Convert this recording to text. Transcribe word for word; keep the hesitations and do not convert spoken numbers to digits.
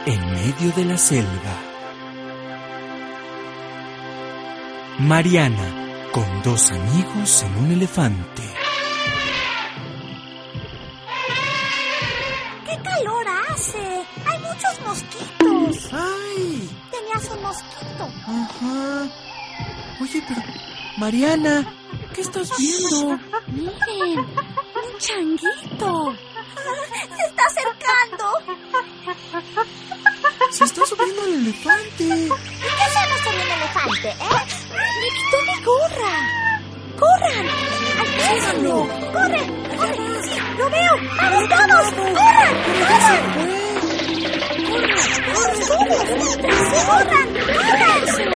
en medio de la selva. Mariana, con dos amigos en un elefante. ¡Qué calor hace! ¡Hay muchos mosquitos! ¡Ay! Tenías un mosquito. Ajá. Oye, pero... Mariana, ¿qué estás viendo? Miren, un changuito. Se está acercando. Se está subiendo al elefante. ¿Y qué hacemos con un elefante, eh? ¡Me quitó mi gorra! ¡Corran! ¡Alcánzalo! ¡Corre! ¡Corre! ¡Sí, lo veo! ¡Vamos todos! ¡Corran! ¡Corran! ¡Corran! ¡Corran! ¡Corran! ¡Corran! ¡Corran!